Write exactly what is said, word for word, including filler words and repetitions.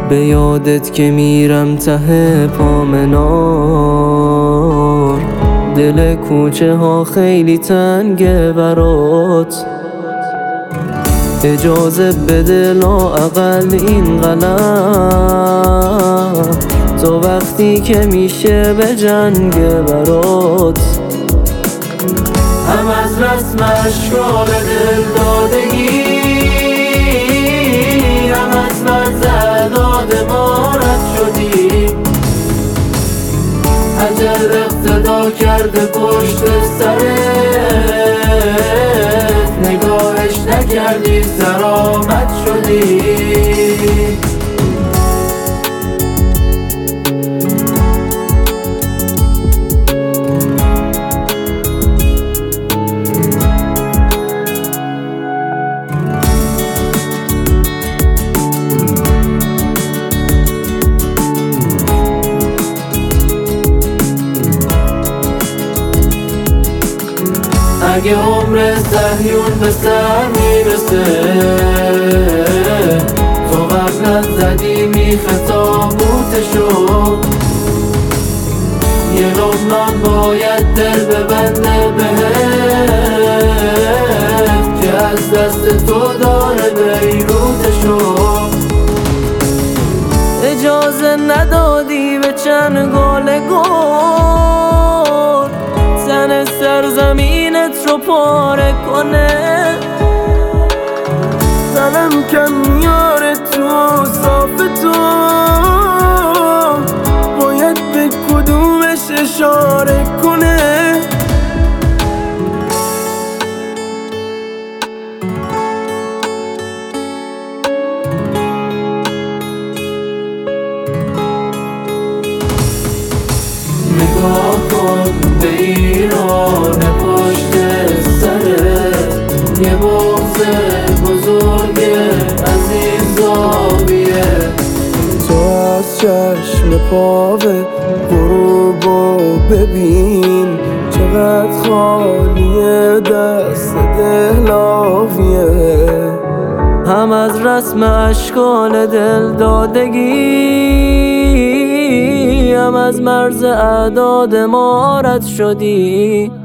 به یادت که میرم ته پامنار، دل کوچه ها خیلی تنگه برات. اجازه بده لااقل این قلم تا وقتی که میشه به جنگ برات. هم از رسم اشکال دل دادگی، هم از مرز اعداد ما رد شدی. اجل اقتدا کرده پشت سرت، نگاهش نکردی سرآمد شدی. اگه عمر صهیون به سر میرسه، تو قبلت زدی میخه تابوتشو. یه لبنان باید دل ببنده بهت که از دست تو داره بیروتشو. اجازه ندادی به چنگال گل تن سرزمینت رو پاره کنه. دلم کم میاره تو صاف تو، باید به کدومش اشاره کنه. نگاه کن به ایران پشت سرت، یه بغض بزرگ از این زاویه. تو از چشم پاوه غروبو ببین، چقدر خالیه دست دهلاویه. هم از رسم اشکال دل دادگی، هم از مرز اعداد ما رد شدی.